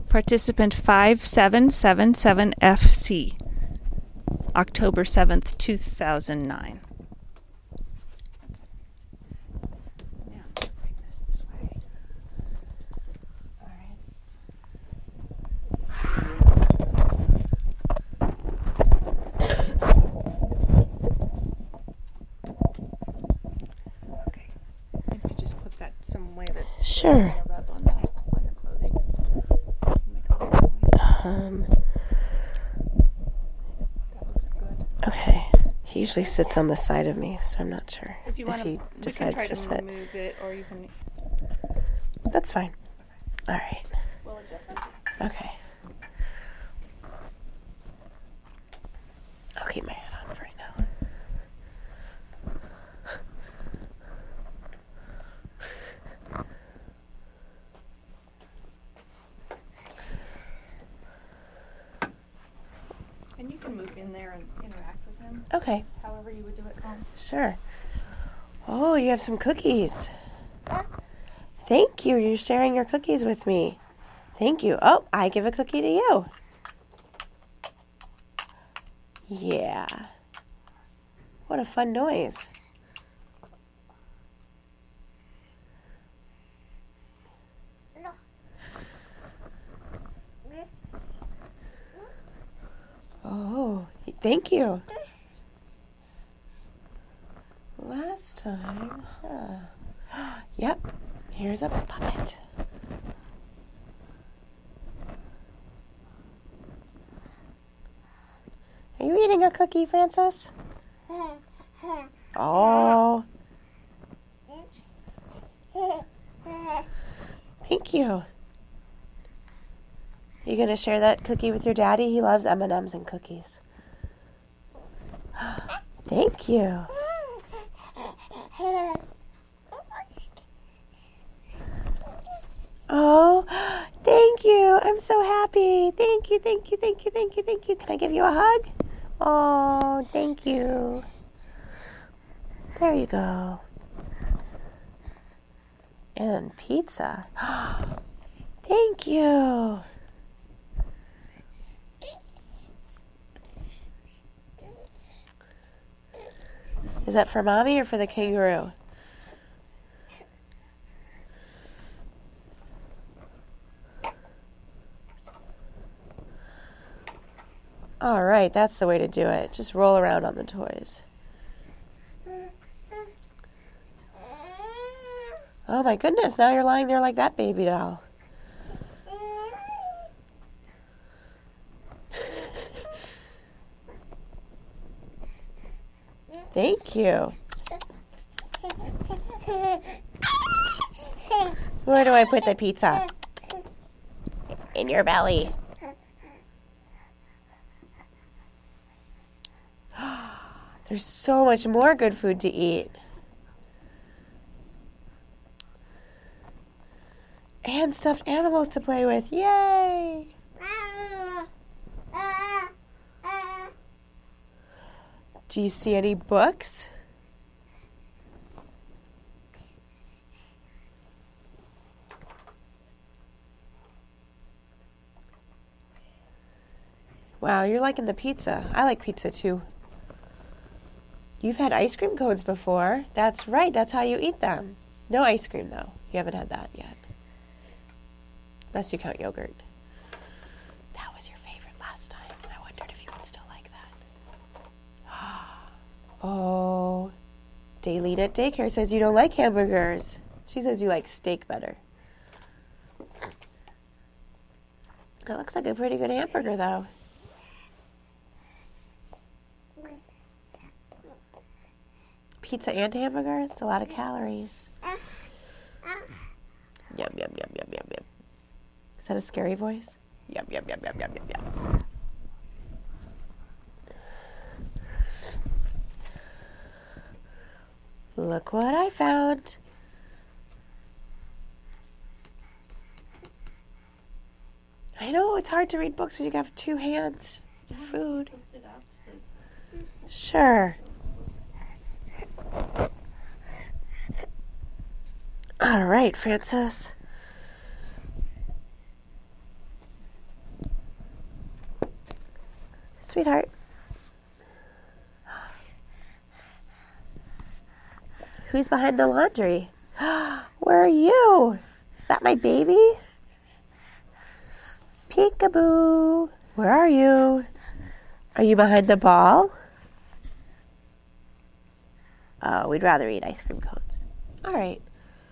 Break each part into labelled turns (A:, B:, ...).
A: Participant 5777FC, October 7th, 2009. Now, bring this way. All right. Okay. I could just clip that some way that
B: Sure.
A: rub on your clothing. So you can make a little noise. That looks good.
B: Okay. He usually sits on the side of me, so I'm not sure
A: If you want
B: he
A: to, we
B: decides
A: can try
B: to
A: to
B: sit.
A: move it, or you can.
B: That's fine. All right.
A: We'll adjust it.
B: Okay. I'll keep my hat on for right now.
A: And you can move in there and interact with him,
B: Okay.
A: however you would do it, Colin.
B: Sure. Oh, you have some cookies. Thank you. You're sharing your cookies with me. Thank you. Oh, I give a cookie to you. Yeah. What a fun noise. Oh, thank you. Last time, huh? Yep, here's a puppet. Are you eating a cookie, Francis? Oh. Thank you. You gonna share that cookie with your daddy? He loves M&Ms and cookies. Thank you. Oh, thank you. I'm so happy. Thank you, thank you, thank you, thank you, thank you. Can I give you a hug? Oh, thank you. There you go. And pizza. Thank you. Is that for Mommy or for the kangaroo? All right, that's the way to do it. Just roll around on the toys. Oh my goodness, now you're lying there like that baby doll. Thank you. Where do I put the pizza? In your belly. There's so much more good food to eat. And stuffed animals to play with. Yay! Do you see any books? Wow, you're liking the pizza. I like pizza too. You've had ice cream cones before. That's right, that's how you eat them. No ice cream though. You haven't had that yet. Unless you count yogurt. That was your favorite last time. I wondered if you would still like that. Oh, Daylene at daycare says you don't like hamburgers. She says you like steak better. That looks like a pretty good hamburger though. Pizza and hamburger? It's a lot of calories. Yum, yum, yum, yum, yum, yum. Is that a scary voice? Yum, yum, yum, yum, yum, yum, yum. Look what I found. I know, it's hard to read books when you have two hands. Food. Sure. All right, Francis. sweetheart. Who's behind the laundry? Where are you? Is that my baby? Peekaboo. Where are you? Are you behind the ball? Oh, we'd rather eat ice cream cones. All right.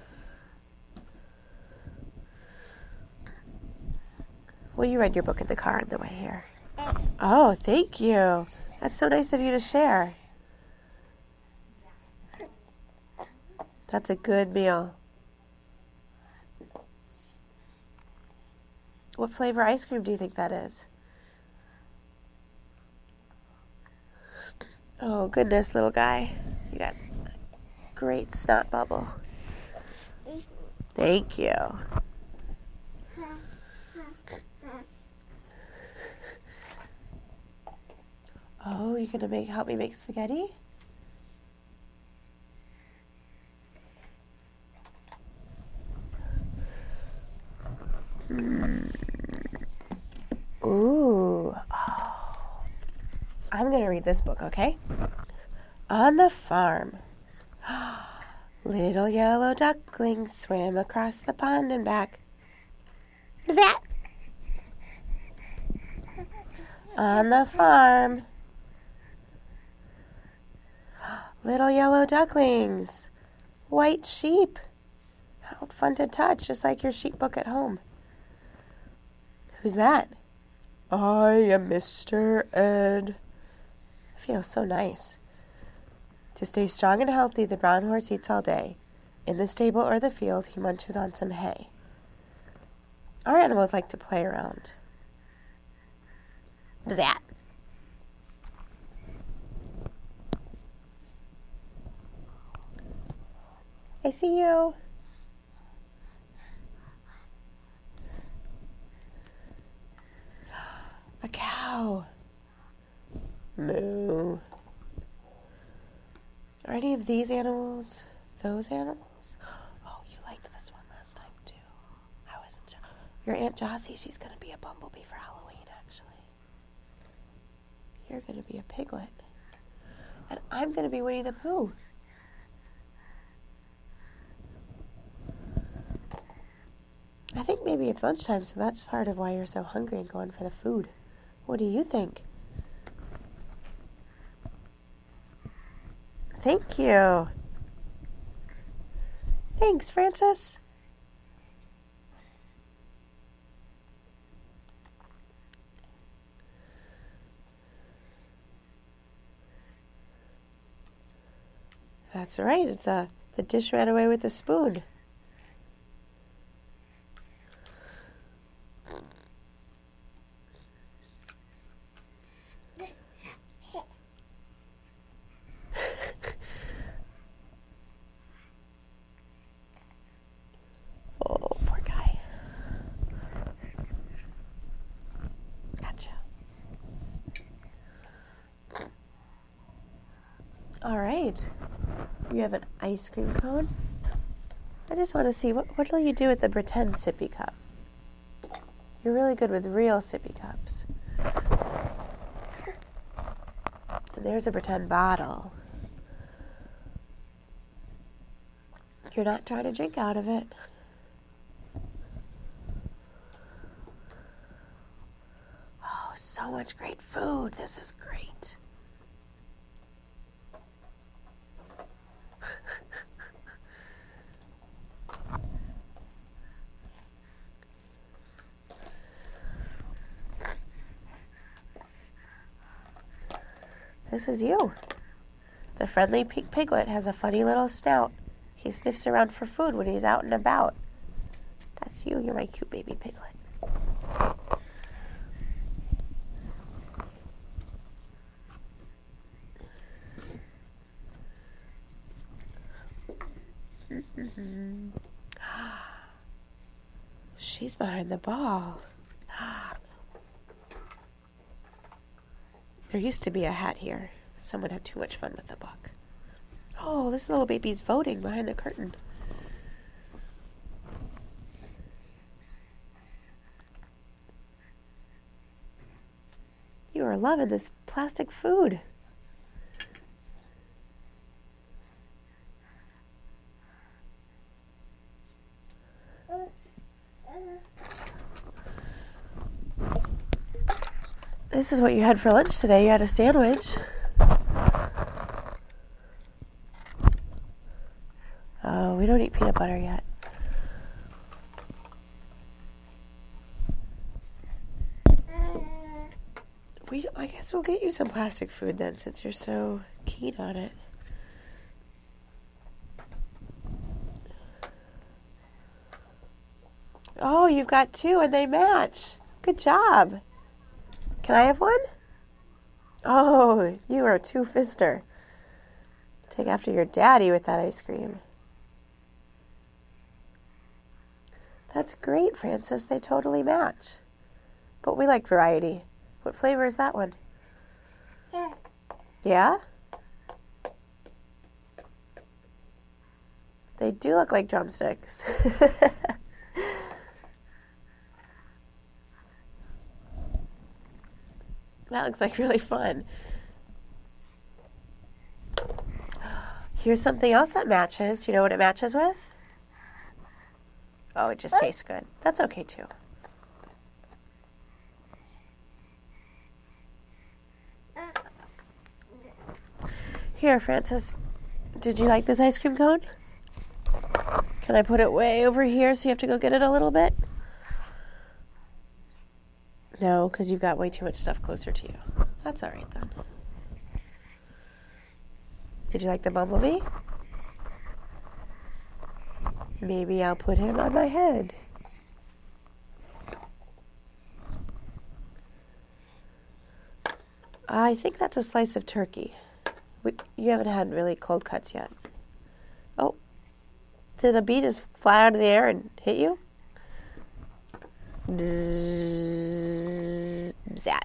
B: Well, you read your book in the car on the way here. Oh, thank you. That's so nice of you to share. That's a good meal. What flavor ice cream do you think that is? Oh, goodness, little guy. You got a great snot bubble. Thank you. Oh, you're going to help me make spaghetti? Ooh. Oh. I'm going to read this book, okay? On the farm. Little yellow duckling swam across the pond and back. Zat! On the farm. Little yellow ducklings. White sheep. How fun to touch, just like your sheep book at home. Who's that? I am Mr. Ed. Feels so nice. To stay strong and healthy, the brown horse eats all day. In the stable or the field, he munches on some hay. Our animals like to play around. Zat. I see you. A cow. Moo. Are any of these animals those animals? Oh, you liked this one last time too. I wasn't sure. Your Aunt Jossie, she's going to be a bumblebee for Halloween, actually. You're going to be a piglet. And I'm going to be Winnie the Pooh. I think maybe it's lunchtime, so that's part of why you're so hungry and going for the food. What do you think? Thank you. Thanks, Francis. That's right. It's the dish ran away with the spoon. Oh, poor guy. Gotcha. All right. You have an ice cream cone. I just want to see, what will you do with the pretend sippy cup? You're really good with real sippy cups. And there's a pretend bottle. You're not trying to drink out of it. Oh, so much great food. This is great. This is you. The friendly pink piglet has a funny little snout. He sniffs around for food when he's out and about. That's you. You're my cute baby piglet. She's behind the ball. There used to be a hat here. Someone had too much fun with the book. Oh, this little baby's voting behind the curtain. You are are loving this plastic food. This is what you had for lunch today. You had a sandwich. Oh, we don't eat peanut butter yet. I guess we'll get you some plastic food then, since you're so keen on it. Oh, you've got two and they match. Good job. Can I have one? Oh, you are a two-fister. Take after your daddy with that ice cream. That's great, Francis. They totally match. But we like variety. What flavor is that one? Yeah? They do look like drumsticks. That looks like really fun. Here's something else that matches. Do you know what it matches with? Oh, it just tastes good. That's okay too. Here, Francis. Did you like this ice cream cone? Can I put it way over here so you have to go get it a little bit? No, because you've got way too much stuff closer to you. That's all right then. Did you like the bumblebee? Maybe I'll put him on my head. I think that's a slice of turkey. You haven't had really cold cuts yet. Oh, did a bee just fly out of the air and hit you? Bzzz, bzzat.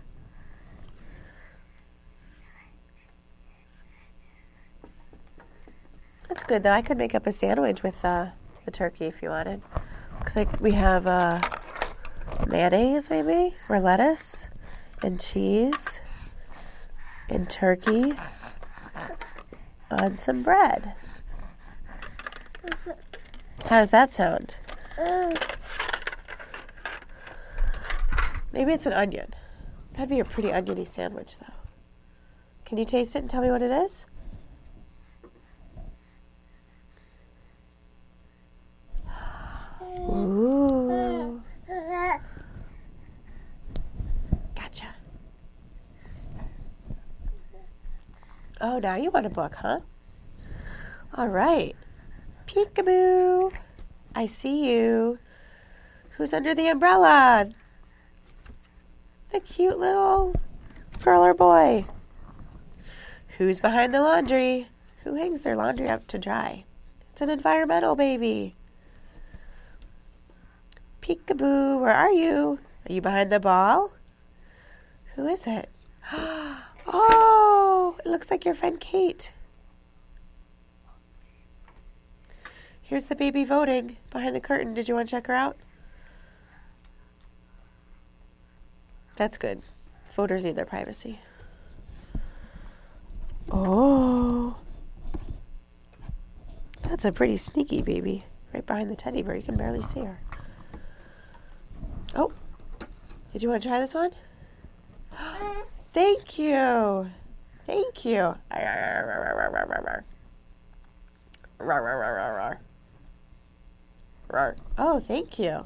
B: That's good though. I could make up a sandwich with the turkey if you wanted. Looks like we have mayonnaise maybe, or lettuce, and cheese, and turkey on some bread. How does that sound? Maybe it's an onion. That'd be a pretty oniony sandwich, though. Can you taste it and tell me what it is? Ooh. Gotcha. Oh, now you want a book, huh? All right. Peekaboo. I see you. Who's under the umbrella? The cute little girl or boy. Who's behind the laundry? Who hangs their laundry up to dry? It's an environmental baby. Peekaboo, where are you? Are you behind the ball? Who is it? Oh, it looks like your friend Kate. Here's the baby voting behind the curtain. Did you want to check her out? That's good. Voters need their privacy. Oh. That's a pretty sneaky baby. Right behind the teddy bear. You can barely see her. Oh. Did you want to try this one? Thank you. Thank you. Oh, thank you.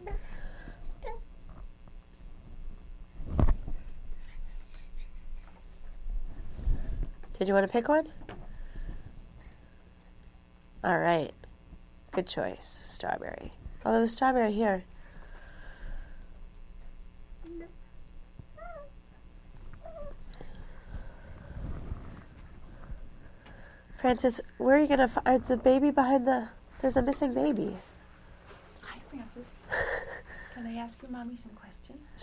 B: Did you want to pick one? All right. Good choice. Strawberry. Although the strawberry here. Francis, where are you going to find the baby behind the... There's a missing baby.
A: Hi, Francis. Can I ask your mommy some questions?